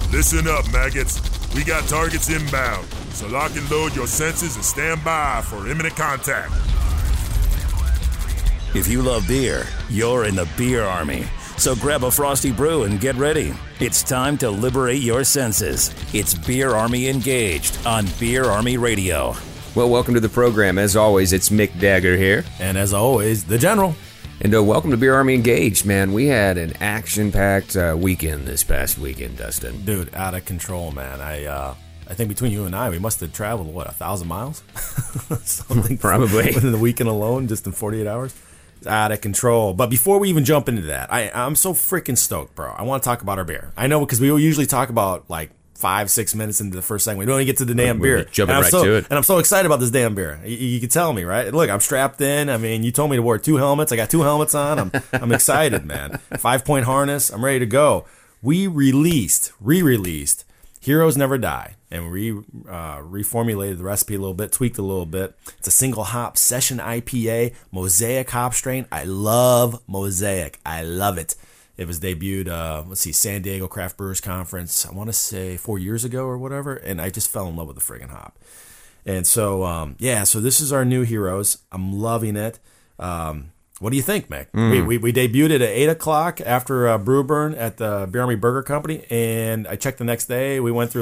Listen up, maggots. We got targets inbound, so lock and load your senses and stand by for imminent contact. If you love beer, you're in the beer army. So grab a Frosty Brew and get ready. It's time to liberate your senses. It's Beer Army Engaged on Beer Army Radio. Well, welcome to the program. As always, it's Mick Dagger here. And as always, the General. And welcome to Beer Army Engaged, man. We had an action-packed weekend this past weekend, Dustin. Dude, out of control, man. I think between you and I, we must have traveled, 1,000 miles? Something Probably. Within the weekend alone, just in 48 hours. It's out of control. But before we even jump into that, I'm so freaking stoked, bro. I want to talk about our beer. I know, because we usually talk about, 5-6 minutes into the first segment. We don't even get to the damn beer. Jumping right to it. And I'm so excited about this damn beer. You can tell me, right? Look, I'm strapped in. I mean, you told me to wear 2 helmets. I got 2 helmets on. I'm excited, man. 5-point harness. I'm ready to go. We re-released Heroes Never Die, and reformulated the recipe a little bit, tweaked a little bit. It's a single hop session IPA, Mosaic hop strain. I love Mosaic. I love it. It was debuted, San Diego Craft Brewers Conference, I want to say 4 years ago or whatever, and I just fell in love with the friggin' hop. And so, so this is our new Heroes. I'm loving it. What do you think, Mick? We debuted it at 8 o'clock after Brew Burn at the Beer Army Burger Company, and I checked the next day. We went through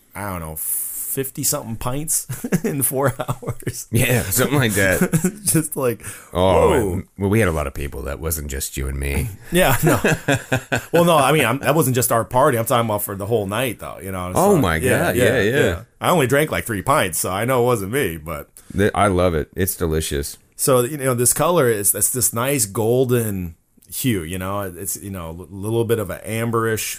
50-something pints in 4 hours. Yeah, something like that. Just whoa. Well, we had a lot of people. That wasn't just you and me. Yeah, no. Well, no, I mean, that wasn't just our party. I'm talking about for the whole night, though. Oh, my God. Yeah. I only drank 3 pints, so I know it wasn't me, but... I love it. It's delicious. So, this color it's this nice golden hue, it's, a little bit of an amberish,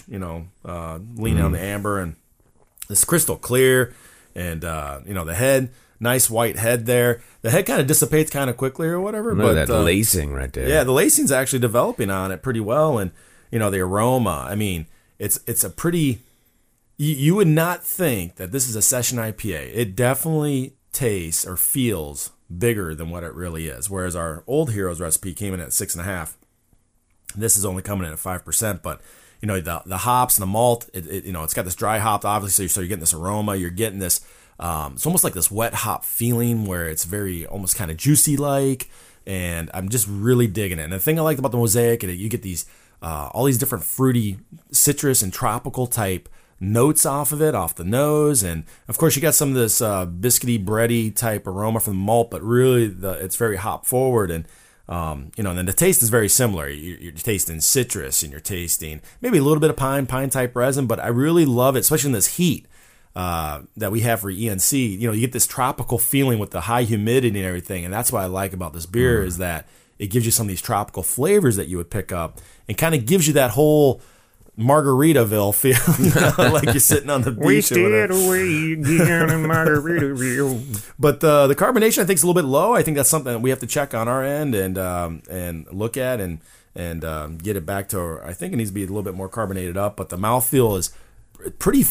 lean on the amber, and it's crystal clear, and, the head, nice white head there. The head kind of dissipates kind of quickly or whatever. But that lacing right there. Yeah, the lacing's actually developing on it pretty well, and, the aroma, I mean, it's a pretty, you would not think that this is a session IPA. It definitely tastes or feels bigger than what it really is. Whereas our old Heroes recipe came in at 6.5. This is only coming in at 5%, but the hops and the malt, it's got this dry hop, obviously, so you're getting this aroma. You're getting this, it's almost like this wet hop feeling where it's very almost kind of juicy like, and I'm just really digging it. And the thing I liked about the Mosaic, you get these all these different fruity, citrus and tropical type notes off of it, off the nose, and of course you got some of this biscuity, bready type aroma from the malt, but really it's very hop forward, and and then the taste is very similar. You're tasting citrus, and you're tasting maybe a little bit of pine type resin, but I really love it, especially in this heat that we have for ENC. You get this tropical feeling with the high humidity and everything, and that's what I like about this beer is that it gives you some of these tropical flavors that you would pick up, and kind of gives you that whole Margaritaville feel, like you're sitting on the beach. We stayed away again in Margaritaville. But the carbonation, I think, is a little bit low. I think that's something that we have to check on our end and look at and get it back to. I think it needs to be a little bit more carbonated up. But the mouthfeel is pretty.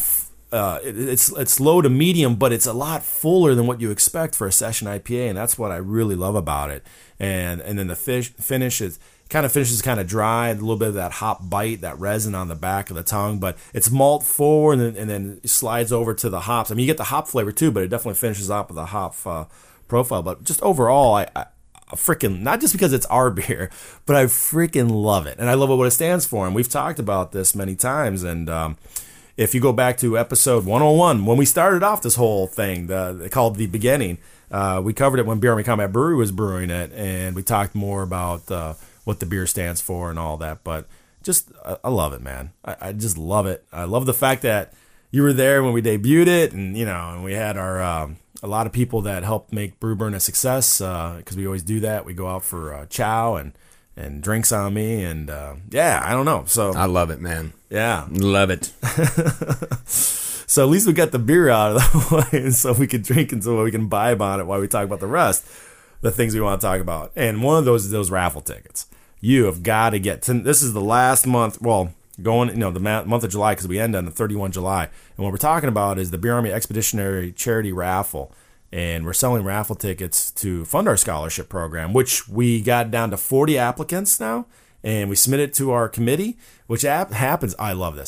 It's low to medium, but it's a lot fuller than what you expect for a session IPA, and that's what I really love about it. And then the finish is. Finishes kind of dry, a little bit of that hop bite, that resin on the back of the tongue, but it's malt forward and then slides over to the hops. I mean, you get the hop flavor too, but it definitely finishes off with the hop profile. But just overall, I freaking, not just because it's our beer, but I freaking love it. And I love what it stands for. And we've talked about this many times. And if you go back to episode 101, when we started off this whole thing, called The Beginning, we covered it when Beer Army Combat Brewery was brewing it, and we talked more about what the beer stands for and all that. But just, I love it, man. I just love it. I love the fact that you were there when we debuted it, and and we had our a lot of people that helped make Brew Burn a success, because we always do that. We go out for chow and drinks on me, and I don't know. So I love it, man. Yeah, love it. So at least we got the beer out of the way, and so we can drink and so we can vibe on it while we talk about the rest, the things we want to talk about. And one of those is those raffle tickets. You have got to get to, this is the last month, well, going, the month of July, because we end on the 31 July. And what we're talking about is the Beer Army Expeditionary Charity Raffle. And we're selling raffle tickets to fund our scholarship program, which we got down to 40 applicants now. And we submitted it to our committee, which happens, I love this,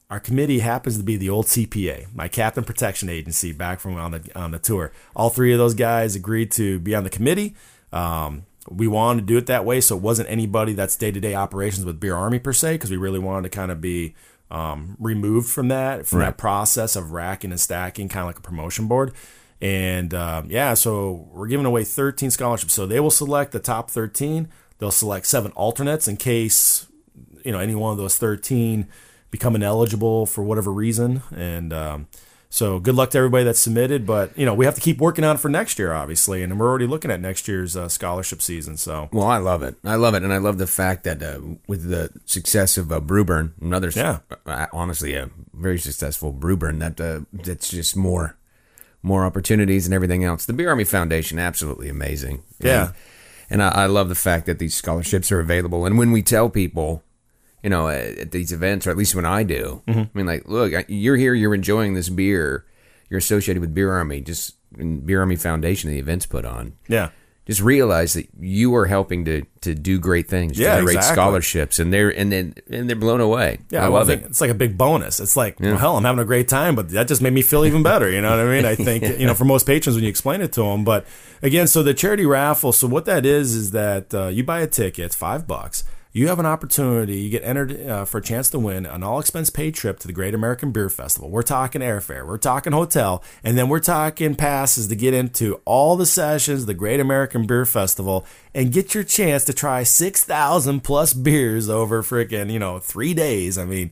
our committee happens to be the old CPA, my Captain Protection Agency, back from on the tour. All three of those guys agreed to be on the committee. We wanted to do it that way, so it wasn't anybody that's day-to-day operations with Beer Army per se, because we really wanted to kind of be removed from that process of racking and stacking, kind of like a promotion board. And so we're giving away 13 scholarships. So they will select the top 13. They'll select 7 alternates in case any one of those 13 become ineligible for whatever reason. And so good luck to everybody that's submitted. But we have to keep working on it for next year, obviously, and we're already looking at next year's scholarship season. So I love it. And I love the fact that with the success of Brewburn, another honestly a very successful Brewburn, that's just more opportunities and everything else. The Beer Army Foundation, absolutely amazing. Yeah. And I love the fact that these scholarships are available. And when we tell people, at these events, or at least when I do, I mean, like, look, you're here, you're enjoying this beer, you're associated with Beer Army, just in Beer Army Foundation, the events put on. Yeah. Just realize that you are helping to do great things, generate scholarships, and they're blown away. Yeah, I love it. It's like a big bonus. It's like, well, hell, I'm having a great time, but that just made me feel even better. You know what I mean? I think for most patrons when you explain it to them. But again, so the charity raffle. So what that is that you buy a ticket, it's $5. You have an opportunity, you get entered for a chance to win an all-expense-paid trip to the Great American Beer Festival. We're talking airfare, we're talking hotel, and then we're talking passes to get into all the sessions, the Great American Beer Festival, and get your chance to try 6,000 plus beers over freaking 3 days. I mean,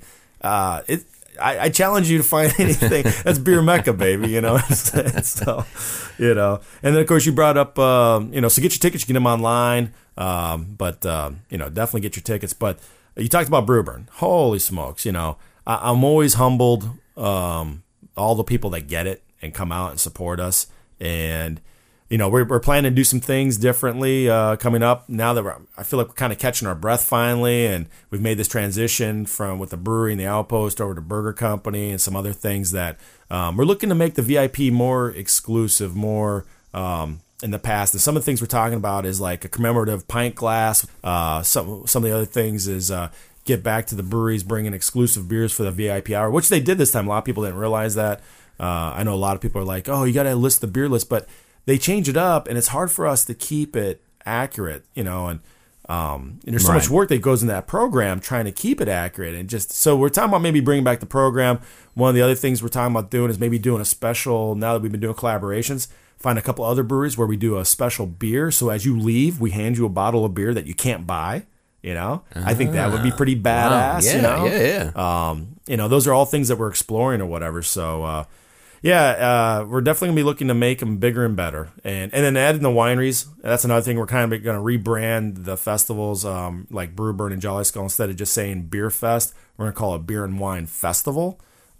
I challenge you to find anything that's Beer Mecca, baby. So, and then of course you brought up, so get your tickets, you get them online. But definitely get your tickets. But you talked about Brewburn. Holy smokes. I'm always humbled, all the people that get it and come out and support us. And, we're planning to do some things differently, coming up now that I feel like we're kind of catching our breath finally. And we've made this transition with the brewery and the Outpost over to Burger Company and some other things that, we're looking to make the VIP more exclusive, more, in the past. And some of the things we're talking about is like a commemorative pint glass. Some of the other things is get back to the breweries bringing exclusive beers for the VIP hour, which they did this time. A lot of people didn't realize that. I know a lot of people are like, oh, you got to list the beer list, but they change it up, and it's hard for us to keep it accurate, and there's so much work that goes in that program trying to keep it accurate. And so we're talking about maybe bringing back the program. One of the other things we're talking about doing is maybe doing a special, now that we've been doing collaborations, find a couple other breweries where we do a special beer. So as you leave, we hand you a bottle of beer that you can't buy. I think that would be pretty badass. Wow. Yeah. Those are all things that we're exploring or whatever. So, we're definitely gonna be looking to make them bigger and better. And then adding the wineries. That's another thing. We're kind of going to rebrand the festivals, like Brewburn and Jolly Skull. Instead of just saying Beer Fest, we're going to call it Beer and Wine Festival.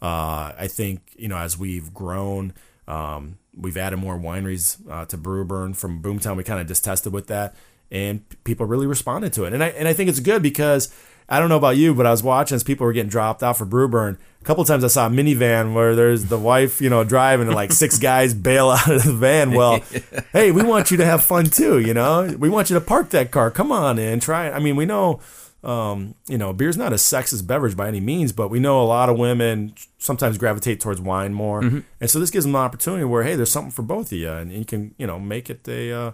I think, as we've grown, we've added more wineries to Brewburn from Boomtown. We kind of just tested with that, and people really responded to it. And I think it's good because I don't know about you, but I was watching as people were getting dropped out for Brewburn. A couple of times I saw a minivan where there's the wife, driving, and like 6 guys bail out of the van. Well, hey, we want you to have fun too. We want you to park that car. Come on in, try it. I mean, we know. Beer's not a sexist beverage by any means, but we know a lot of women sometimes gravitate towards wine more. Mm-hmm. And so this gives them an opportunity where, hey, there's something for both of you, and you can, make it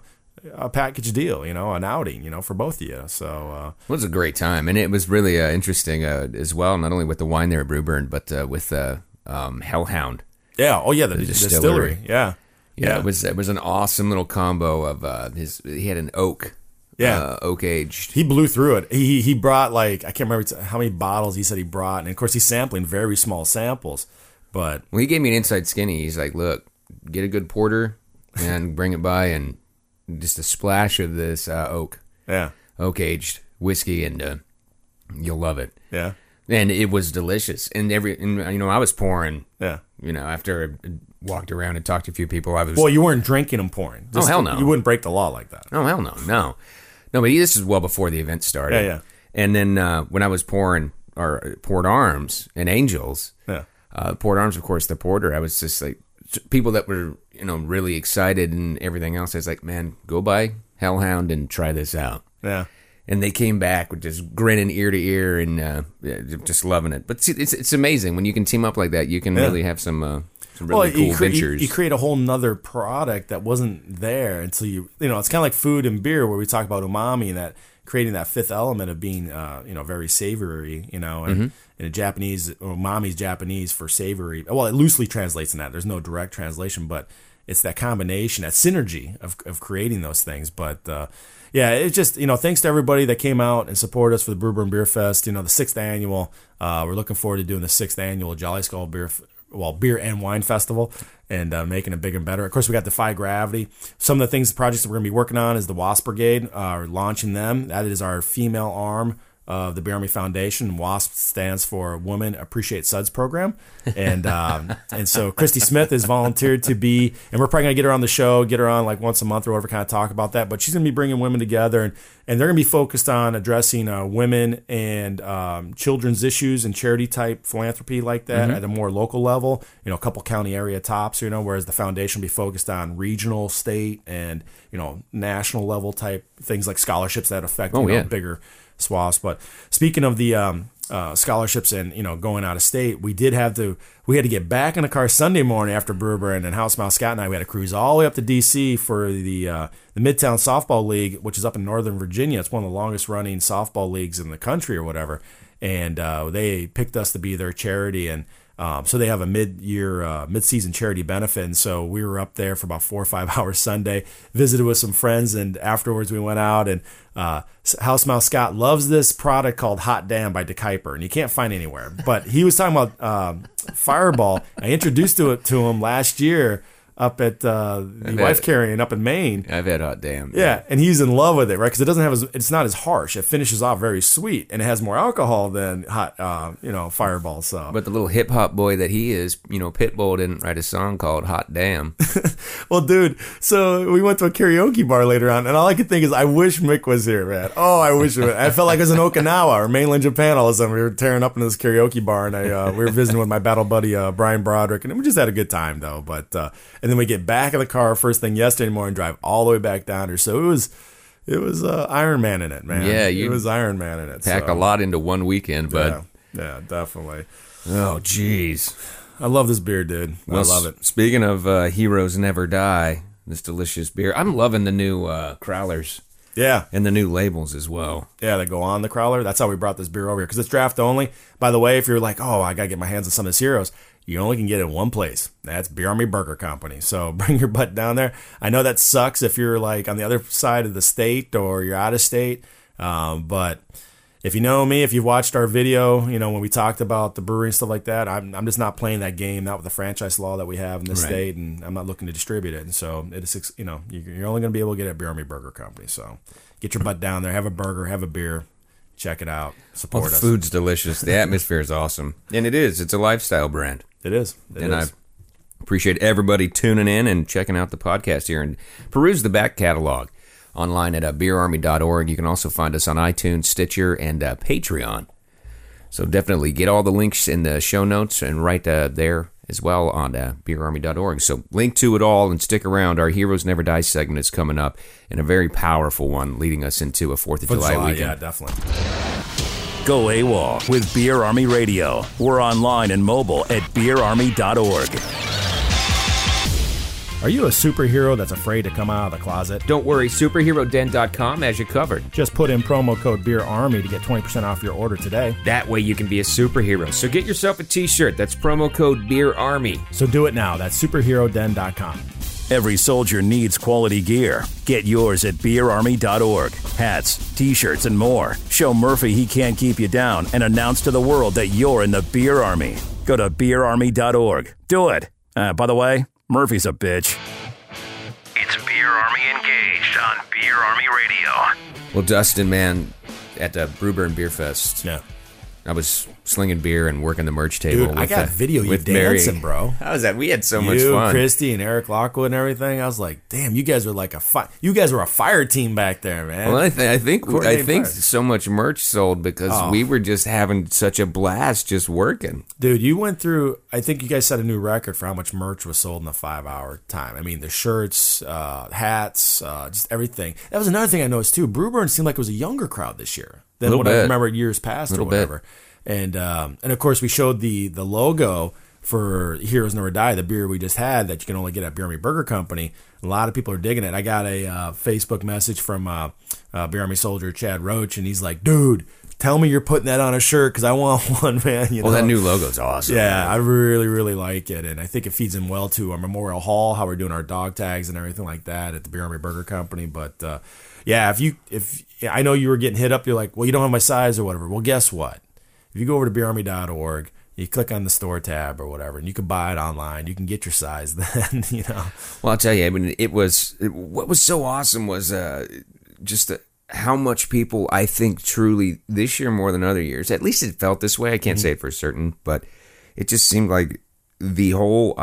a package deal, an outing, for both of you. So it was a great time, and it was really interesting as well, not only with the wine there at Brewburn, but with Hellhound. Yeah. Oh, yeah. The distillery. Yeah. It was an awesome little combo of he had an oak. Yeah, oak aged. He blew through it. He brought I can't remember how many bottles he said he brought, and of course he's sampling very small samples. But he gave me an inside skinny. He's like, "Look, get a good porter and bring it by, and just a splash of this oak aged whiskey, and you'll love it." Yeah, and it was delicious. And I was pouring. Yeah, after I walked around and talked to a few people, I was. Well, you weren't drinking and pouring. Hell no! You wouldn't break the law like that. Oh hell no. No, but this is well before the event started. Yeah. And then when I was pouring Port Arms and Angels, Port Arms, of course, the porter, I was just like, people that were, really excited and everything else. I was like, man, go buy Hellhound and try this out. Yeah. And they came back with just grinning ear to ear and just loving it. But see, it's amazing when you can team up like that. You can really have some really cool ventures. You create a whole nother product that wasn't there until you know. It's kind of like food and beer, where we talk about umami and that creating that fifth element of being very savory. And in a Japanese, umami's Japanese for savory. Well, it loosely translates in that. There's no direct translation, but it's that combination, that synergy of creating those things. But it's just, thanks to everybody that came out and supported us for the Brew Burn Beer Fest, the 6th annual. We're looking forward to doing the 6th annual Jolly Skull Beer and Wine Festival and making it big and better. Of course, we got Defy Gravity. Some of the projects that we're going to be working on is the Wasp Brigade. We're launching them. That is our female arm of the Beer Army Foundation. WASP stands for Women Appreciate Suds Program. And so Christy Smith has volunteered to be, and we're probably going to get her on the show, get her on like once a month or whatever, kind of talk about that. But she's going to be bringing women together, and they're going to be focused on addressing women and children's issues and charity type philanthropy like that at a more local level, a couple county area tops, whereas the foundation will be focused on regional, state, and, national level type things like scholarships that affect bigger swaths. But speaking of the scholarships and going out of state, we had to get back in the car Sunday morning after Brew Burn, and House Mouse Scott and I, we had to cruise all the way up to DC for the Midtown Softball League, which is up in Northern Virginia. It's one of the longest running softball leagues in the country or whatever, and they picked us to be their charity. And so they have a mid-season charity benefit, and so we were up there for about 4 or 5 hours Sunday, visited with some friends, and afterwards we went out, and House Mouse Scott loves this product called Hot Damn by DeKuyper, and you can't find anywhere. But he was talking about Fireball. I introduced it to him last year up at the Wife Carrying up in Maine. I've had Hot Damn. Yeah, and he's in love with it, right? Because it doesn't have it's not as harsh. It finishes off very sweet, and it has more alcohol than hot, Fireball. So, but the little hip hop boy that he is, Pitbull didn't write a song called Hot Damn. Well, dude, so we went to a karaoke bar later on, and all I could think is, I wish Mick was here, man. Oh, I wish it was. I felt like I was in Okinawa or mainland Japan all of a sudden. We were tearing up in this karaoke bar, and we were visiting with my battle buddy Brian Broderick, and we just had a good time though. But and then we get back in the car first thing yesterday morning, drive all the way back down here. So it was Iron Man in it, man. Yeah, it was Iron Man in it. Pack a lot into one weekend, but yeah, definitely. Oh, jeez. I love this beer, dude. I love it. Speaking of Heroes Never Die, this delicious beer. I'm loving the new crowlers. Yeah. And the new labels as well. Yeah, they go on the crowler. That's how we brought this beer over here, because it's draft only. By the way, if you're like, oh, I got to get my hands on some of this Heroes, you only can get it in one place. That's Beer Army Burger Company. So bring your butt down there. I know that sucks if you're like on the other side of the state or you're out of state. But if you know me, if you've watched our video, when we talked about the brewery and stuff like that, I'm just not playing that game, not with the franchise law that we have in this state, and I'm not looking to distribute it. And so it is, you're only going to be able to get it at Beer Army Burger Company. So get your butt down there, have a burger, have a beer. Check it out. Support us. The food's delicious. The atmosphere is awesome. And it is. It's a lifestyle brand. It is. I appreciate everybody tuning in and checking out the podcast here. And peruse the back catalog online at beerarmy.org. You can also find us on iTunes, Stitcher, and Patreon. So definitely get all the links in the show notes and right there as well on beerarmy.org. So link to it all and stick around. Our Heroes Never Die segment is coming up, and a very powerful one leading us into a 4th of July weekend. Yeah, definitely. Go AWOL with Beer Army Radio. We're online and mobile at beerarmy.org. Are you a superhero that's afraid to come out of the closet? Don't worry, superheroden.com has you covered. Just put in promo code BeerArmy to get 20% off your order today. That way you can be a superhero. So get yourself a t-shirt. That's promo code BeerArmy. So do it now. That's superheroden.com. Every soldier needs quality gear. Get yours at beerarmy.org. Hats, t-shirts, and more. Show Murphy he can't keep you down and announce to the world that you're in the Beer Army. Go to beerarmy.org. Do it. By the way, Murphy's a bitch. It's Beer Army Engaged on Beer Army Radio. Well, Dustin, man, at the Brew Burn Beer Fest, yeah, I was slinging beer and working the merch table. Dude, I got video you dancing, bro. How was that? We had so much You, fun. Christy, and Eric Lockwood and everything. I was like, damn, you guys were like you guys were a fire team back there, man. Well, I think Fire. so much merch sold because we were just having such a blast just working. Dude, you went through, I think you guys set a new record for how much merch was sold in a 5-hour time. I mean, the shirts, hats, just everything. That was another thing I noticed, too. Brewburn seemed like it was a younger crowd this year than what I remember years past or whatever. And of course, we showed the logo for Heroes Never Die, the beer we just had that you can only get at Beer Army Burger Company. A lot of people are digging it. I got a Facebook message from Beer Army soldier Chad Roach, and he's like, dude, tell me you're putting that on a shirt because I want one, man. Well, that new logo's awesome. Yeah, man. I really, really like it, and I think it feeds in well to our Memorial Hall, how we're doing our dog tags and everything like that at the Beer Army Burger Company. But yeah, if I know you were getting hit up, you're like, well, you don't have my size or whatever. Well, guess what? If you go over to beerarmy.org, you click on the store tab or whatever, and you can buy it online. You can get your size then, you know. Well, I'll tell you, I mean, what was so awesome was just how much people, I think, truly this year more than other years, at least it felt this way. I can't say it for certain, but it just seemed like the whole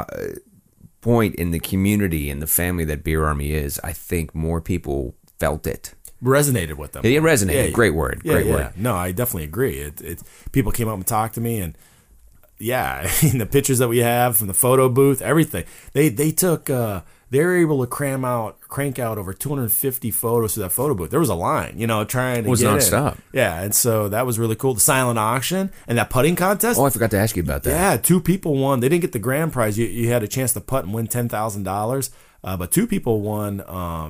point in the community and the family that Beer Army is, I think more people felt it. Resonated with them. It resonated. Yeah, Great word. Great word. No, I definitely agree. It people came up and talked to me, and yeah, I mean, the pictures that we have from the photo booth, everything. They took they were able to crank out over 250 photos to that photo booth. There was a line, you know, trying to It was get nonstop. in. Yeah, and so that was really cool. The silent auction and that putting contest. Oh, I forgot to ask you about that. Yeah, 2 people won. They didn't get the grand prize. You had a chance to putt and win $10,000. But 2 people won,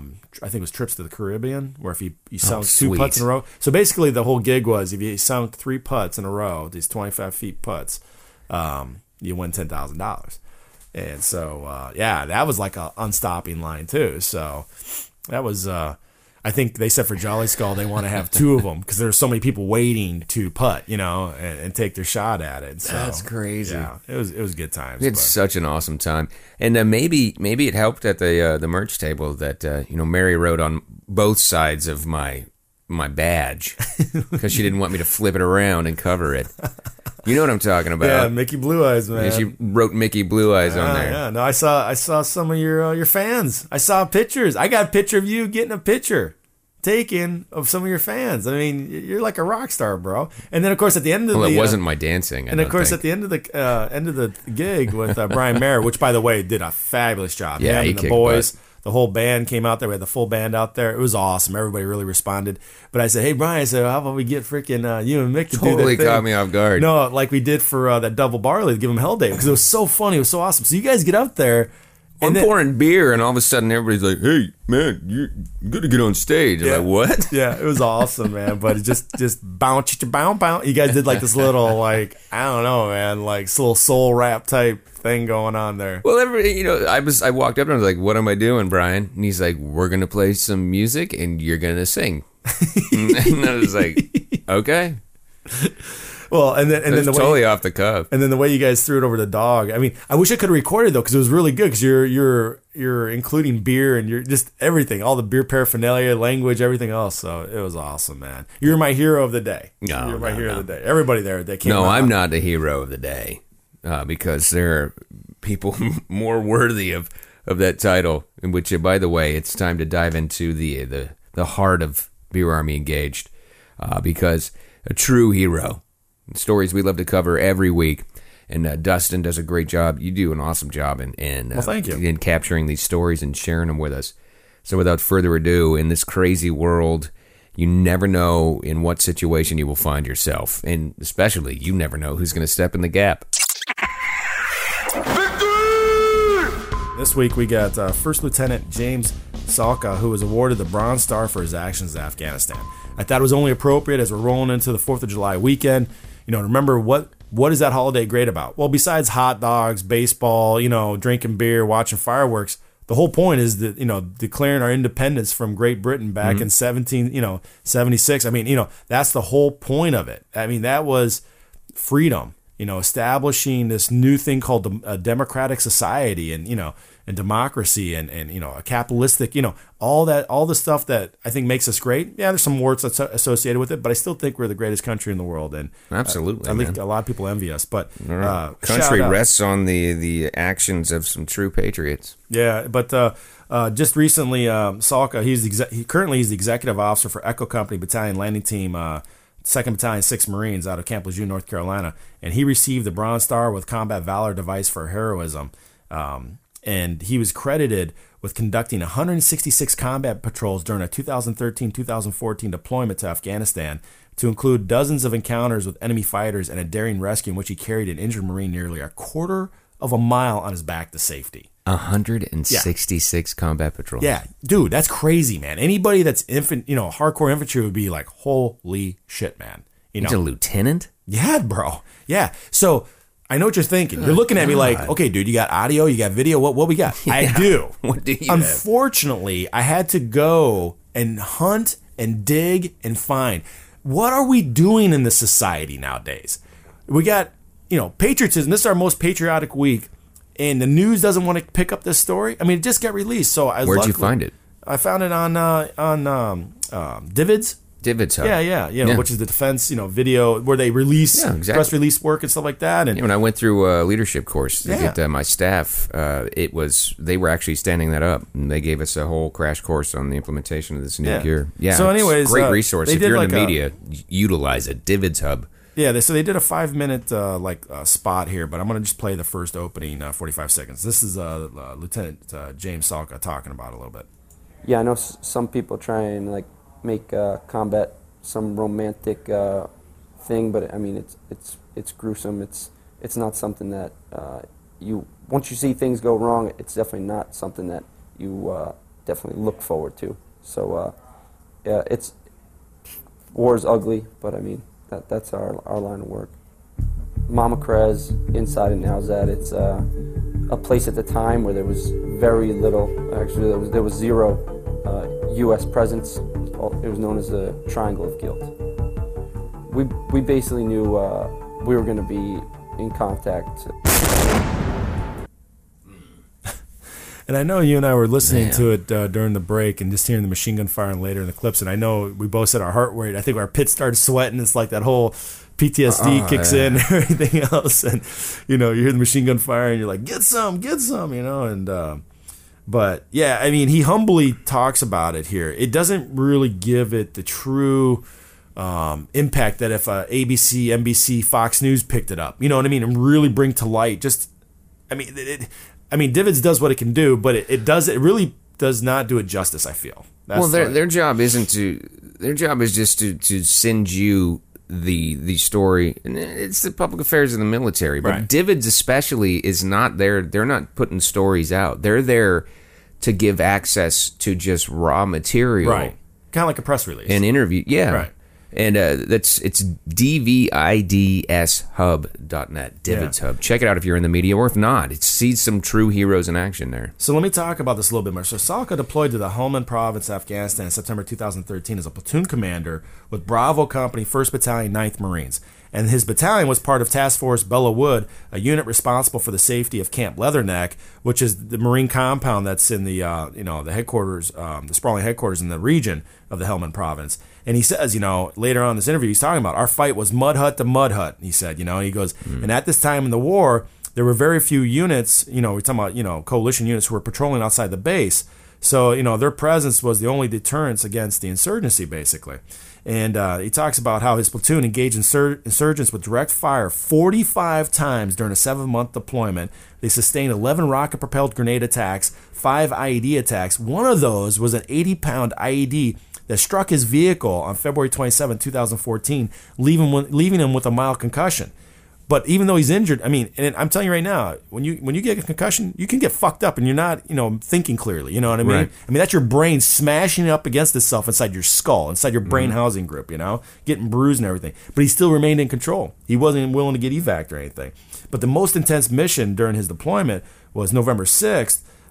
I think it was trips to the Caribbean, where if you sunk 2 putts in a row. So basically the whole gig was if you sunk 3 putts in a row, these 25 feet putts, you win $10,000. And so, yeah, that was like a unstopping line too. So that was, I think they said for Jolly Skull, they want to have 2 of them because there's so many people waiting to putt, you know, and take their shot at it. So, That's crazy. Yeah, it was good times. We had such an awesome time, and maybe it helped at the merch table that Mary wrote on both sides of my badge because she didn't want me to flip it around and cover it. You know what I'm talking about? Yeah, Mickey Blue Eyes, man. Yeah, she wrote Mickey Blue Eyes on there. Yeah, no, I saw some of your fans. I saw pictures. I got a picture of you getting a picture taken of some of your fans. I mean, you're like a rock star, bro. And then, of course, at the end of it wasn't my dancing. And of course, at the end of the gig with Brian Mayer, which by the way did a fabulous job. Yeah, he and the kicked boys. butt. The whole band came out there. We had the full band out there. It was awesome. Everybody really responded. But I said, hey, Brian, how about we get freaking you and Mick to do that Totally thing? caught me off guard. No, like we did for that double barley to give him Hell Day because it was so funny. It was so awesome. So you guys get up there. I'm pouring beer, and all of a sudden everybody's like, hey, man, you're going to get on stage. I'm like, what? Yeah, it was awesome, man. But it just bounce, bounce. You guys did like this little, like, I don't know, man, like this little soul rap type thing going on there. Well, I walked up and I was like, what am I doing, Brian? And he's like, we're going to play some music, and you're going to sing. And I was like, okay. Well, and then the way totally off the cuff. And then the way you guys threw it over the dog. I mean, I wish I could have recorded though because it was really good because you're including beer and you're just everything, all the beer paraphernalia, language, everything else. So it was awesome, man. You're my hero of the day. You're my hero of the day. Everybody there, they came. No, out. I'm not the hero of the day because there are people more worthy of that title. In which, by the way, it's time to dive into the heart of Beer Army Engaged because a true hero. Stories we love to cover every week, and Dustin does a great job. You do an awesome job in thank you. in capturing these stories and sharing them with us. So without further ado, in this crazy world, you never know in what situation you will find yourself, and especially you never know who's going to step in the gap. This week we got First Lieutenant James Salka, who was awarded the Bronze Star for his actions in Afghanistan. I thought it was only appropriate as we're rolling into the 4th of July weekend. You know, remember what is that holiday great about? Well, besides hot dogs, baseball, drinking beer, watching fireworks, the whole point is that, declaring our independence from Great Britain back in 76. I mean, that's the whole point of it. I mean, that was freedom. establishing this new thing called a democratic society and democracy and a capitalistic, all the stuff that I think makes us great. Yeah, there's some warts associated with it, but I still think we're the greatest country in the world. And absolutely, I think a lot of people envy us. But country rests on the actions of some true patriots. Yeah, but just recently, Salka, currently he's the executive officer for Echo Company Battalion Landing Team, 2nd Battalion, 6th Marines out of Camp Lejeune, North Carolina, and he received the Bronze Star with Combat Valor Device for heroism. And he was credited with conducting 166 combat patrols during a 2013-2014 deployment to Afghanistan, to include dozens of encounters with enemy fighters and a daring rescue in which he carried an injured Marine nearly a quarter of a mile on his back to safety. 166 combat patrols. Yeah, dude, that's crazy, man. Anybody that's hardcore infantry would be like, holy shit, man. He's a lieutenant? Yeah, bro. Yeah. So I know what you're thinking. You're looking at me like, okay, dude, you got audio, you got video. What we got? Yeah. I do. What do you Unfortunately, I had to go and hunt and dig and find. What are we doing in this society nowadays? We got, patriotism. This is our most patriotic week. And the news doesn't want to pick up this story. I mean, it just got released. So where'd you find it? I found it on Divids. Divids Hub. Yeah. Which is the defense, video where they release press release work and stuff like that. And when I went through a leadership course to get my staff, they were actually standing that up, and they gave us a whole crash course on the implementation of this new gear. Yeah. So, anyways, great resource if you're in the media. Utilize it. Divids Hub. Yeah, they did a 5-minute spot here, but I'm going to just play the first opening 45 seconds. This is Lieutenant James Salka talking about it a little bit. Yeah, I know some people try and make combat some romantic thing, but I mean it's gruesome. It's not something that once you see things go wrong, it's definitely not something that you definitely look forward to. So war's ugly, but I mean. That's our line of work. Mama Crez, inside and Nowzat, it's a place at the time where there was very little, actually there was zero U.S. presence. It was known as the Triangle of Guilt. We basically knew we were going to be in contact. And I know you and I were listening to it during the break and just hearing the machine gun fire and later in the clips. And I know we both said our heart rate. I think our pits started sweating. It's like that whole PTSD kicks in and everything else. And, you hear the machine gun fire and you're like, get some, And, but yeah, I mean, he humbly talks about it here. It doesn't really give it the true impact that if ABC, NBC, Fox News picked it up, you know what I mean? And really bring to light Divids does what it can do, but it really does not do it justice, I feel. Their job isn't their job is just to send you the story, and it's the public affairs of the military. But right. Divids especially is not there. They're not putting stories out. They're there to give access to just raw material. Right. Kind of like a press release. An interview. Yeah. Right. And it's dvidshub.net, Divids Hub. Check it out if you're in the media, or if not, see some true heroes in action there. So let me talk about this a little bit more. So Salka deployed to the Helmand Province, Afghanistan in September 2013 as a platoon commander with Bravo Company, 1st Battalion, 9th Marines. And his battalion was part of Task Force Bella Wood, a unit responsible for the safety of Camp Leatherneck, which is the Marine compound that's in the the headquarters, the sprawling headquarters in the region of the Helmand Province. And he says, later on in this interview, he's talking about our fight was mud hut to mud hut. He said, he goes, and at this time in the war, there were very few units, we're talking about, coalition units who were patrolling outside the base. So, their presence was the only deterrence against the insurgency, basically. And he talks about how his platoon engaged insurgents with direct fire 45 times during a 7-month deployment. They sustained 11 rocket-propelled grenade attacks, 5 IED attacks. One of those was an 80-pound IED that struck his vehicle on February 27, 2014, leaving him with a mild concussion. But even though he's injured, and I'm telling you right now, when you get a concussion, you can get fucked up and you're not, thinking clearly. You know what I mean? Right. That's your brain smashing up against itself inside your skull, inside your brain housing group, getting bruised and everything. But he still remained in control. He wasn't willing to get evac or anything. But the most intense mission during his deployment was November 6th.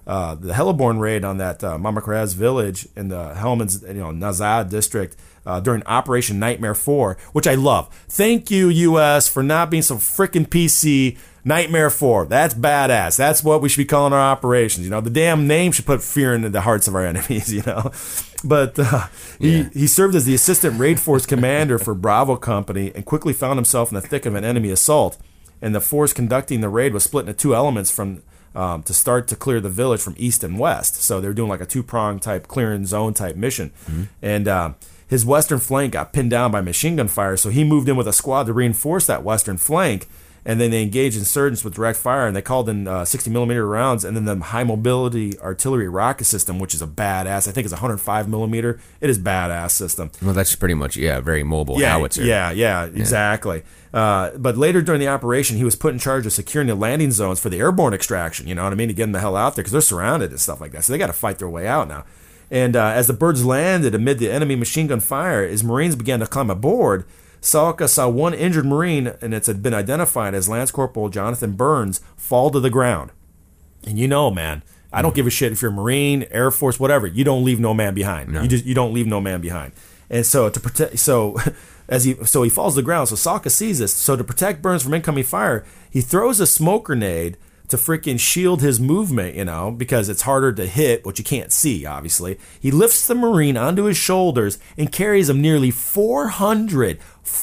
the Heliborn raid on that Mama Krez village in the Helmand's, Nazad district during Operation Nightmare 4, which I love. Thank you, U.S., for not being so freaking PC. Nightmare 4. That's badass. That's what we should be calling our operations. The damn name should put fear into the hearts of our enemies, But he served as the assistant raid force commander for Bravo Company and quickly found himself in the thick of an enemy assault. And the force conducting the raid was split into two elements to start to clear the village from east and west. So they were doing like a two-pronged type clearing zone type mission. Mm-hmm. And his western flank got pinned down by machine gun fire, so he moved in with a squad to reinforce that western flank. And then they engaged insurgents with direct fire, and they called in 60-millimeter rounds, and then the high-mobility artillery rocket system, which is a badass. I think it's 105-millimeter. It is badass system. Well, that's pretty much, very mobile howitzer. Yeah, exactly. But later during the operation, he was put in charge of securing the landing zones for the airborne extraction, you know what I mean, to get them the hell out there, because they're surrounded and stuff like that. So they got to fight their way out now. And as the birds landed amid the enemy machine gun fire, his Marines began to climb aboard. Salka saw one injured Marine, and it's been identified as Lance Corporal Jonathan Burns, fall to the ground. And man, I don't give a shit if you're a Marine, Air Force, whatever. You don't leave no man behind. No. You don't leave no man behind. And so to protect, he falls to the ground. So Salka sees this. So to protect Burns from incoming fire, he throws a smoke grenade to freaking shield his movement, because it's harder to hit, what you can't see, obviously. He lifts the Marine onto his shoulders and carries him nearly 400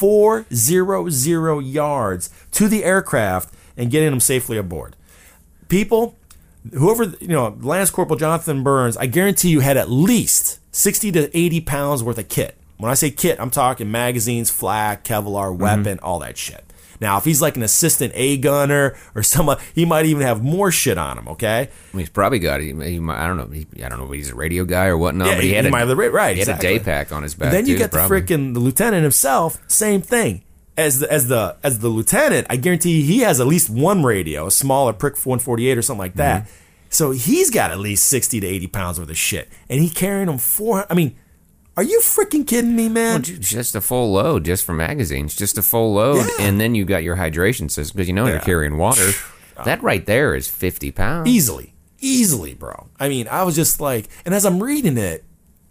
yards to the aircraft and getting him safely aboard. People, whoever, Lance Corporal Jonathan Burns, I guarantee you had at least 60 to 80 pounds worth of kit. When I say kit, I'm talking magazines, flak, Kevlar, weapon, all that shit. Now, if he's like an assistant A gunner or someone, he might even have more shit on him. Okay, he's probably got. I don't know. I don't know if he's a radio guy or whatnot. But he had a day pack on his back. And then you get the lieutenant himself. Same thing as the lieutenant. I guarantee he has at least one radio, a smaller Prick 148 or something like that. Mm-hmm. So he's got at least 60 to 80 pounds worth of shit, and he carrying him 400. I mean. Are you freaking kidding me, man? Well, just a full load, just for magazines, just a full load, and then you got your hydration system because you're carrying water. That right there is 50 pounds. Easily, bro. I mean, I was just like, and as I'm reading it,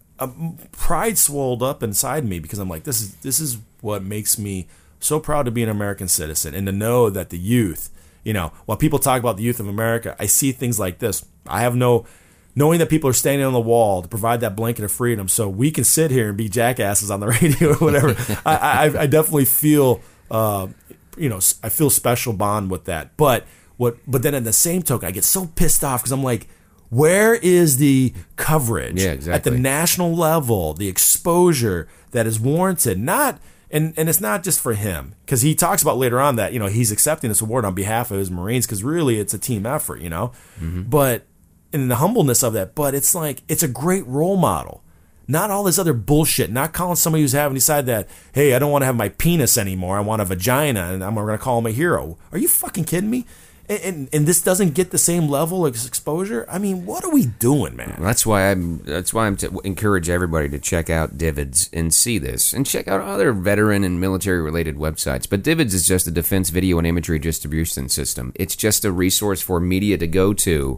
pride swelled up inside me because I'm like, this is what makes me so proud to be an American citizen and to know that the youth, while people talk about the youth of America, I see things like this. I have knowing that people are standing on the wall to provide that blanket of freedom so we can sit here and be jackasses on the radio or whatever. I definitely feel, I feel special bond with that. But then at the same token, I get so pissed off because I'm like, where is the coverage at the national level, the exposure that is warranted? And it's not just for him, because he talks about later on that, he's accepting this award on behalf of his Marines because really it's a team effort, Mm-hmm. But and the humbleness of that, but it's like, it's a great role model. Not all this other bullshit, not calling somebody who's having decided that, hey, I don't want to have my penis anymore, I want a vagina, and I'm going to call him a hero. Are you fucking kidding me? And this doesn't get the same level of exposure? I mean, what are we doing, man? That's why I'm encourage everybody to check out Divids and see this, and check out other veteran and military-related websites. But Divids is just a defense video and imagery distribution system. It's just a resource for media to go to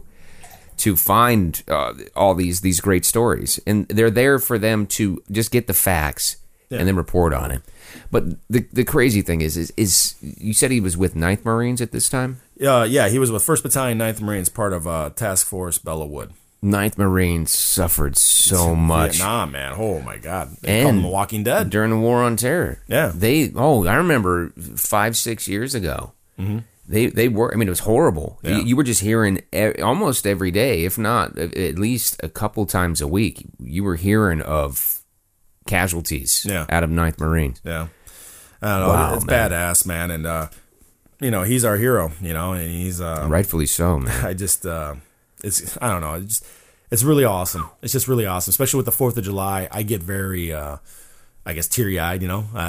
find all these great stories. And they're there for them to just get the facts and then report on it. But the crazy thing is you said he was with 9th Marines at this time? Yeah, he was with 1st Battalion, 9th Marines, part of Task Force Bella Wood. 9th Marines suffered so much. Vietnam, man. Oh, my God. They called them The Walking Dead. During the War on Terror. Yeah. I remember 5-6 years ago. Mm-hmm. They were, it was horrible. Yeah. You were just hearing almost every day, if not at least a couple times a week, you were hearing of casualties out of 9th Marines. Yeah. I don't know. Wow, it's badass, man. And, he's our hero, and he's... rightfully so, man. I don't know. It's really awesome. It's just really awesome, especially with the 4th of July. I get very... teary-eyed,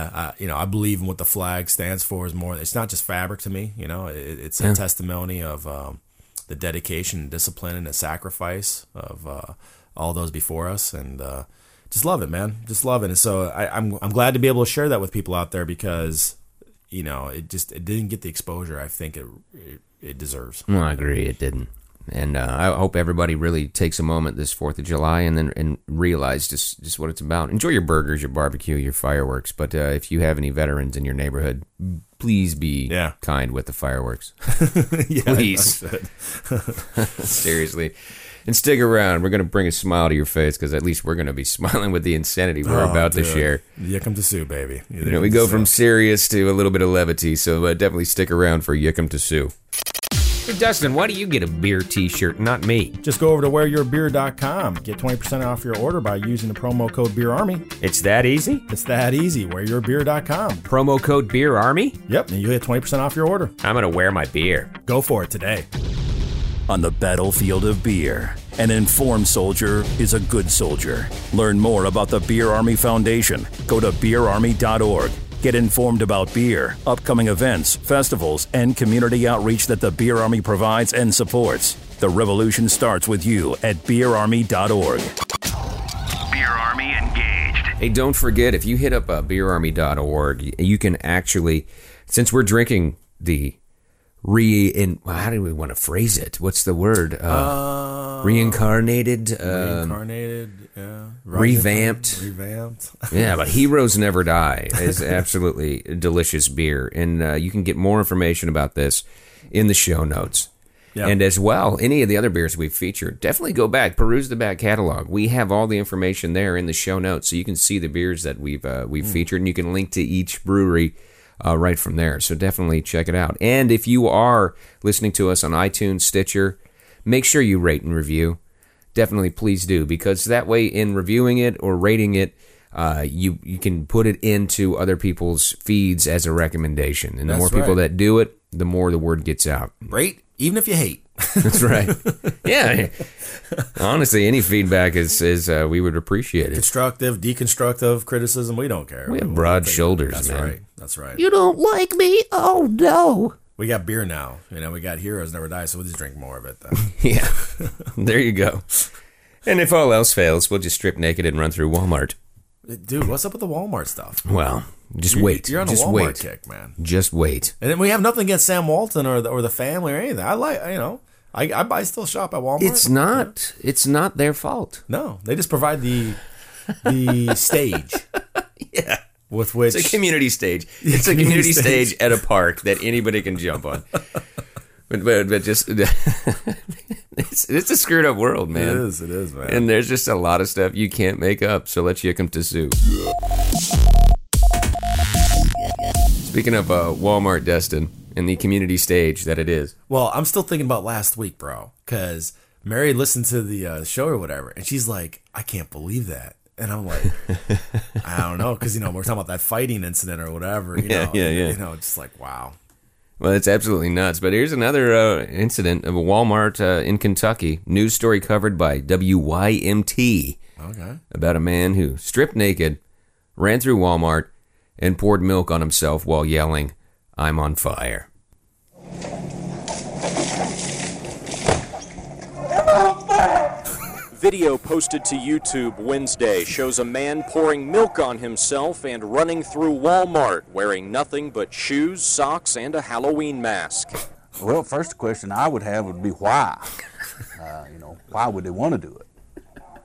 I believe in what the flag stands for is more, it's not just fabric to me, it's a testimony of the dedication and discipline and the sacrifice of all those before us, and just love it, man. Just love it. And so I'm glad to be able to share that with people out there because, it didn't get the exposure I think it deserves. Well, I agree. It didn't. And I hope everybody really takes a moment this 4th of July and realize just what it's about. Enjoy your burgers, your barbecue, your fireworks. But if you have any veterans in your neighborhood, please be kind with the fireworks. Please. Seriously. And stick around. We're going to bring a smile to your face because at least we're going to be smiling with the insanity we're about to share. Yickum to Sue, baby. We go from serious to a little bit of levity, so definitely stick around for Yickum to Sue. Hey, Dustin, why do you get a beer t-shirt, not me? Just go over to whereyourbeer.com. Get 20% off your order by using the promo code BeerArmy. It's that easy? It's that easy. Whereyourbeer.com. Promo code BeerArmy? Yep, and you get 20% off your order. I'm going to wear my beer. Go for it today. On the battlefield of beer, an informed soldier is a good soldier. Learn more about the Beer Army Foundation. Go to beerarmy.org. Get informed about beer, upcoming events, festivals, and community outreach that the Beer Army provides and supports. The revolution starts with you at beerarmy.org. Beer Army engaged. Hey, don't forget, if you hit up beerarmy.org, you can actually, since we're drinking the how do we want to phrase it? What's the word? Reincarnated? Revamped. Yeah, but Heroes Never Die is absolutely delicious beer. And you can get more information about this in the show notes. Yep. And as well, any of the other beers we've featured, definitely go back, peruse the back catalog. We have all the information there in the show notes, so you can see the beers that we've featured, and you can link to each brewery right from there. So definitely check it out. And if you are listening to us on iTunes, Stitcher, make sure you rate and review. Definitely please do, because that way in reviewing it or rating it, you can put it into other people's feeds as a recommendation. And the more people that do it, the more the word gets out. Rate, even if you hate. That's right. Yeah. Honestly, any feedback is we would appreciate it. Constructive, deconstructive criticism, we don't care. We have broad shoulders, That's man. right. That's right. You don't like me? Oh, no. We got beer now. We got Heroes Never Die, so we'll just drink more of it then. Yeah. There you go. And if all else fails, we'll just strip naked and run through Walmart. Dude, what's up with the Walmart stuff? Well, just wait. You're on a just Walmart wait. kick, man. Just wait. And then we have nothing against Sam Walton or the family or anything. I like, I still shop at Walmart. It's not their fault. No, they just provide the stage. Yeah. With which it's a community stage. It's a community stage at a park that anybody can jump on. But just it's a screwed up world, man. It is, man. And there's just a lot of stuff you can't make up. So let's Yickum to Sue. Speaking of Walmart, Destin, and the community stage that it is. Well, I'm still thinking about last week, bro, because Mary listened to the show or whatever, and she's like, I can't believe that. And I'm like, I don't know, because, we're talking about that fighting incident or whatever. Yeah. Just like, wow. Well, it's absolutely nuts. But here's another incident of a Walmart in Kentucky. News story covered by WYMT. Okay. About a man who stripped naked, ran through Walmart, and poured milk on himself while yelling, "I'm on fire." Video posted to YouTube Wednesday shows a man pouring milk on himself and running through Walmart wearing nothing but shoes, socks, and a Halloween mask. Well, first question I would have would be why. Why would they want to do it?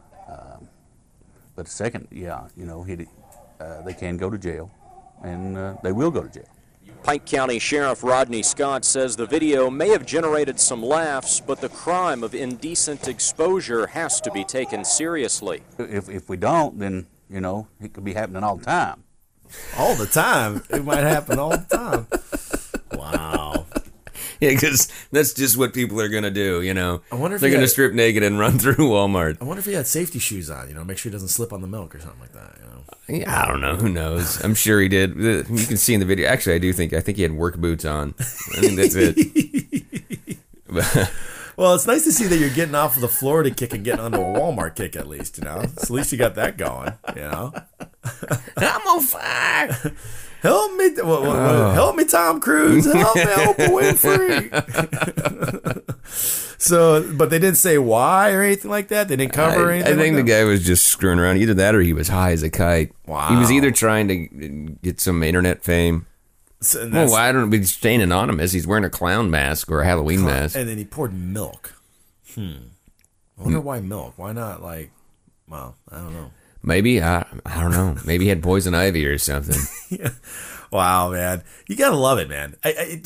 But second, they can go to jail, and they will go to jail. Pike County Sheriff Rodney Scott says the video may have generated some laughs, but the crime of indecent exposure has to be taken seriously. If we don't, then, it could be happening all the time. All the time? It might happen all the time. Wow. Yeah, because that's just what people are going to do, I wonder if they're going to strip naked and run through Walmart. I wonder if he had safety shoes on, make sure he doesn't slip on the milk or something like that, Yeah, I don't know. Who knows? I'm sure he did. You can see in the video. Actually, I think he had work boots on. I think that's it. Well, it's nice to see that you're getting off of the Florida kick and getting onto a Walmart kick at least, So at least you got that going, I'm on fire. Help me, help me, Tom Cruise. Help me, Oprah Winfrey. So, but they didn't say why or anything like that? They didn't cover anything? I think the guy was just screwing around. Either that or he was high as a kite. Wow. He was either trying to get some internet fame. I don't know, but he's staying anonymous. He's wearing a clown mask or a Halloween mask. And then he poured milk. I wonder why milk. Why not like? Well, I don't know. Maybe I don't know. Maybe he had poison ivy or something. Yeah. Wow, man, you gotta love it, man.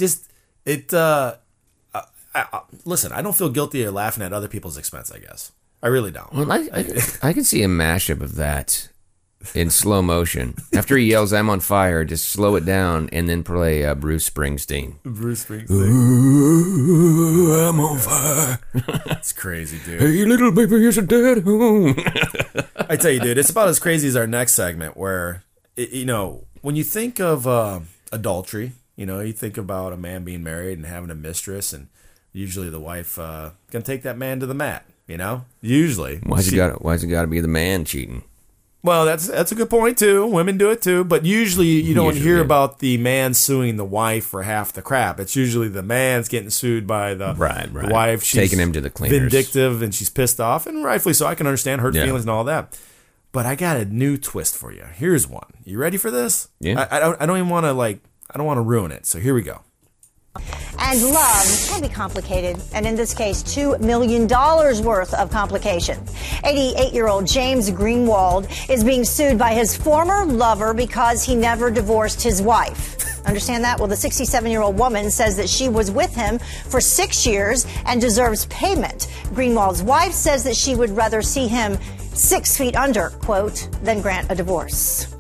Listen, I don't feel guilty of laughing at other people's expense. I guess I really don't. Well, I can see a mashup of that in slow motion. After he yells, "I'm on fire," just slow it down and then play Bruce Springsteen. Bruce Springsteen. Ooh, I'm on fire. That's crazy, dude. Hey, little baby, here's a dead home. I tell you, dude, it's about as crazy as our next segment where, when you think of adultery, you think about a man being married and having a mistress, and usually the wife can take that man to the mat, Usually. Why's it got to be the man cheating? Well, that's a good point, too. Women do it, too. But usually you don't hear about the man suing the wife for half the crap. It's usually the man's getting sued by the wife. She's taking him to the cleaners. Vindictive, and she's pissed off, and rightfully so. I can understand hurt feelings and all that. But I got a new twist for you. Here's one. You ready for this? Yeah. I don't even want to, I don't want to ruin it. So here we go. And love can be complicated, and in this case, $2 million worth of complication. 88-year-old James Greenwald is being sued by his former lover because he never divorced his wife. Understand that? Well, the 67-year-old woman says that she was with him for 6 years and deserves payment. Greenwald's wife says that she would rather see him 6 feet under, quote, than grant a divorce.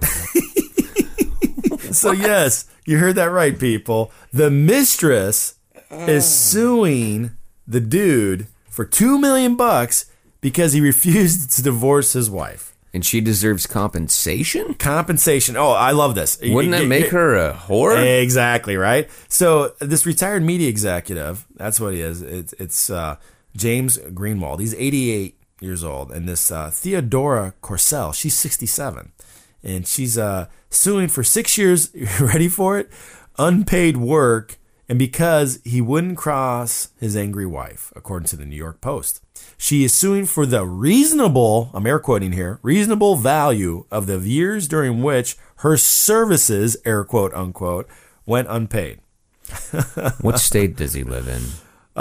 So, yes, you heard that right, people. The mistress is suing the dude for $2 million because he refused to divorce his wife. And she deserves compensation? Compensation. Oh, I love this. Wouldn't that make her a whore? Exactly, right? So this retired media executive, that's what he is. It's James Greenwald. He's 88 years old. And this Theodora Corsell, she's 67. And she's suing for 6 years, ready for it, unpaid work, and because he wouldn't cross his angry wife, according to the New York Post. She is suing for the reasonable, I'm air quoting here, reasonable value of the years during which her services, air quote, unquote, went unpaid. What state does he live in?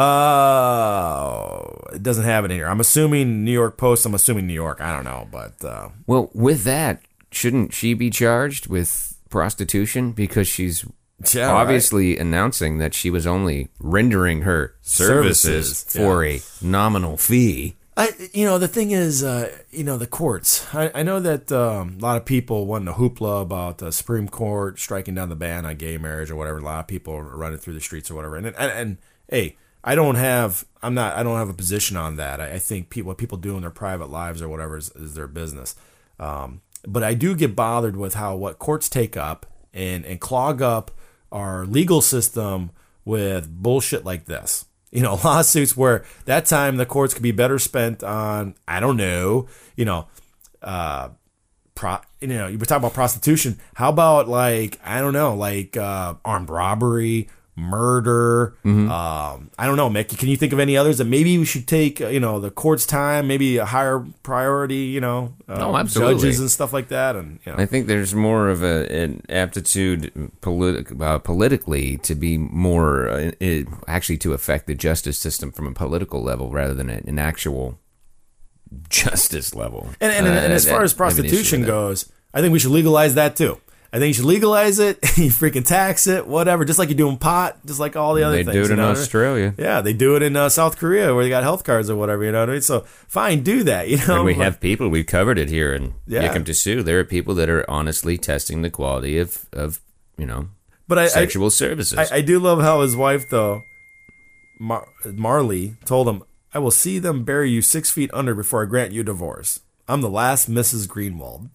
It doesn't have it in here. I'm assuming New York Post. I'm assuming New York. I don't know, but well, with that, shouldn't she be charged with prostitution because she's obviously announcing that she was only rendering her services for a nominal fee? The thing is, the courts. I know that a lot of people want to hoopla about the Supreme Court striking down the ban on gay marriage or whatever. A lot of people are running through the streets or whatever. And hey, I don't have a position on that. I think what people do in their private lives or whatever is their business. But I do get bothered with what courts take up and clog up our legal system with bullshit like this. Lawsuits where that time the courts could be better spent on, I don't know, you were talking about prostitution. How about armed robbery, murder? I don't know, Mickey. Can you think of any others that maybe we should take, the court's time, maybe a higher priority, absolutely. Judges and stuff like that? And I think there's more of an aptitude politically to be more, actually to affect the justice system from a political level rather than an actual justice level. And as far as prostitution goes, I think we should legalize that too. I think you should legalize it. You freaking tax it, whatever. Just like you're doing pot, just like all the other things. They do it in Australia. Yeah, they do it in South Korea where they got health cards or whatever. You know what I mean? So fine, do that. And we have people. We've covered it here, and Yikum to Sue. There are people that are honestly testing the quality of sexual services. I do love how his wife though, Marley, told him, "I will see them bury you 6 feet under before I grant you divorce. I'm the last Mrs. Greenwald."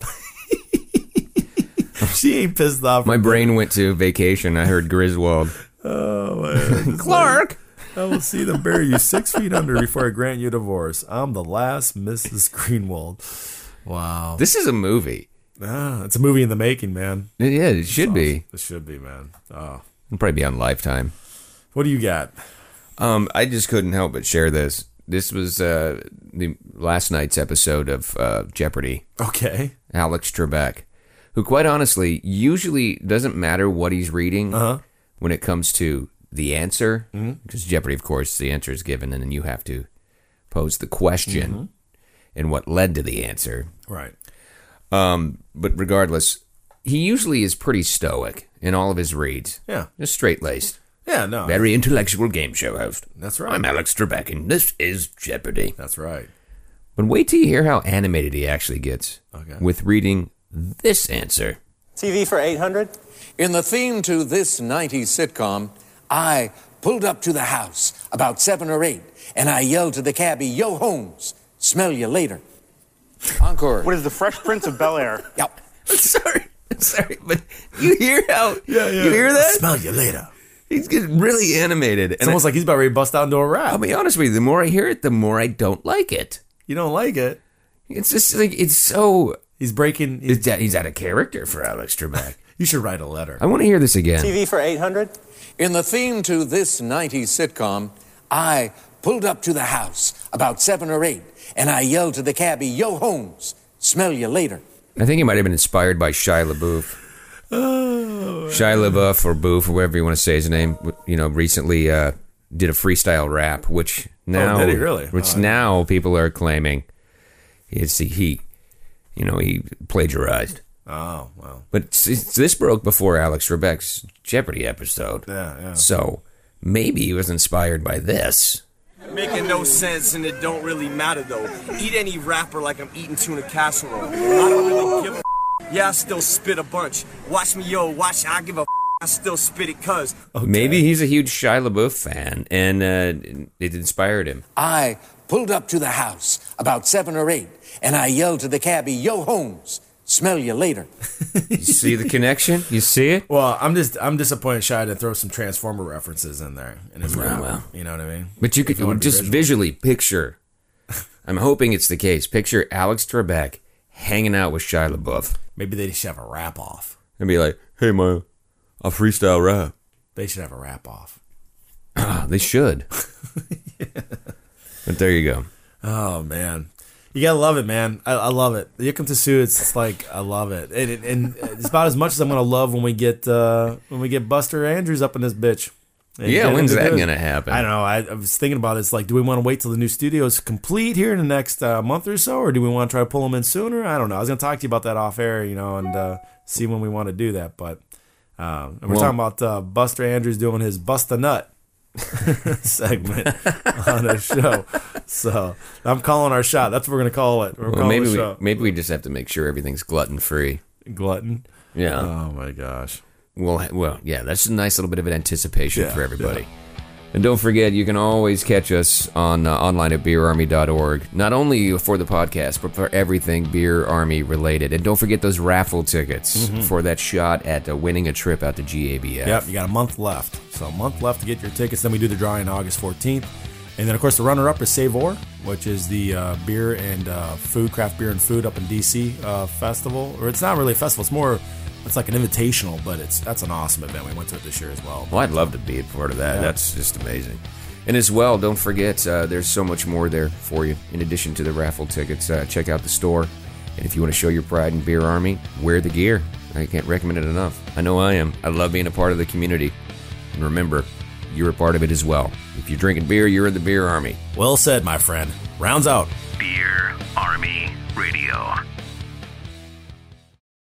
She ain't pissed off. My brain went to vacation. I heard Griswold. Oh, man. Clark! I will see them bury you 6 feet under before I grant you divorce. I'm the last Mrs. Greenwald. Wow. This is a movie. It's a movie in the making, man. Yeah, it should be. It should be, man. Oh. It'll probably be on Lifetime. What do you got? I just couldn't help but share this. This was the last night's episode of Jeopardy! Okay. Alex Trebek, who quite honestly usually doesn't matter what he's reading when it comes to the answer, because Jeopardy, of course, the answer is given and then you have to posed the question and what led to the answer. Right. But regardless, he usually is pretty stoic in all of his reads. Yeah. Just straight-laced. Yeah, no. Very intellectual game show host. That's right. I'm Alex Trebek, and this is Jeopardy! That's right. But wait till you hear how animated he actually gets with reading this answer. TV for 800? In the theme to this 90s sitcom, I pulled up to the house about 7 or 8, and I yelled to the cabbie, "Yo, Holmes, smell you later." Encore. What is the Fresh Prince of Bel-Air? Yep. Sorry, but you hear how you hear that? Smell you later. He's getting really animated. It's almost like he's about ready to bust out into a rap. I'll be honest with you, the more I hear it, the more I don't like it. You don't like it? It's just like, it's so... He's breaking... He's out of character for Alex Trebek. You should write a letter. I want to hear this again. TV for 800? In the theme to this 90s sitcom, I pulled up to the house about 7 or 8, and I yelled to the cabbie, "Yo, Holmes, smell you later." I think he might have been inspired by Shia LaBeouf. Shia LaBeouf or Boof, or whatever you want to say his name, recently did a freestyle rap, which now, did he really? Now people are claiming he plagiarized. Oh, well. But this broke before Alex Trebek's Jeopardy episode. Yeah. So maybe he was inspired by this. Making no sense, and it don't really matter though. Eat any rapper like I'm eating tuna casserole. I don't really give a yeah, I still spit a bunch. Watch me, watch, I give a I still spit it cuz. Okay. Maybe he's a huge Shia LaBeouf fan, and it inspired him. I pulled up to the house about 7 or 8, and I yelled to the cabbie, "Yo, Holmes, smell you later." You see the connection? You see it? Well, I'm disappointed Shia didn't throw some Transformer references in there in his rap. Well. You know what I mean? But you could just visually picture. I'm hoping it's the case. Picture Alex Trebek hanging out with Shia LaBeouf. Maybe they should have a rap off. And be like, "Hey man, I freestyle rap." They should have a rap off. They should. But there you go. Oh man. You gotta love it, man. I love it. The Yikum Tasu, it's like I love it, and it's about as much as I'm gonna love when we get Buster Andrews up in this bitch. Yeah, when's that gonna happen? I don't know. I was thinking about it. It's like, do we want to wait till the new studio is complete here in the next month or so, or do we want to try to pull them in sooner? I don't know. I was gonna talk to you about that off air, and see when we want to do that. But and we're talking about Buster Andrews doing his Bust a Nut segment on the show. So I'm calling our shot. That's what we're gonna call it. Maybe we just have to make sure everything's gluten free. Glutton. Yeah. Oh my gosh. Well, yeah. That's a nice little bit of an anticipation for everybody. Yeah. And don't forget, you can always catch us on online at beerarmy.org. Not only for the podcast, but for everything Beer Army related. And don't forget those raffle tickets for that shot at winning a trip out to GABF. Yep, you got a month left. So a month left to get your tickets. Then we do the drawing August 14th. And then, of course, the runner-up is Savor, which is the beer and craft beer and food up in D.C. Festival. Or it's not really a festival. It's like an invitational, but that's an awesome event. We went to it this year as well. Well, I'd love to be a part of that. Yeah. That's just amazing. And as well, don't forget, there's so much more there for you. In addition to the raffle tickets, check out the store. And if you want to show your pride in Beer Army, wear the gear. I can't recommend it enough. I know I am. I love being a part of the community. And remember, you're a part of it as well. If you're drinking beer, you're in the Beer Army. Well said, my friend. Rounds out. Beer Army Radio.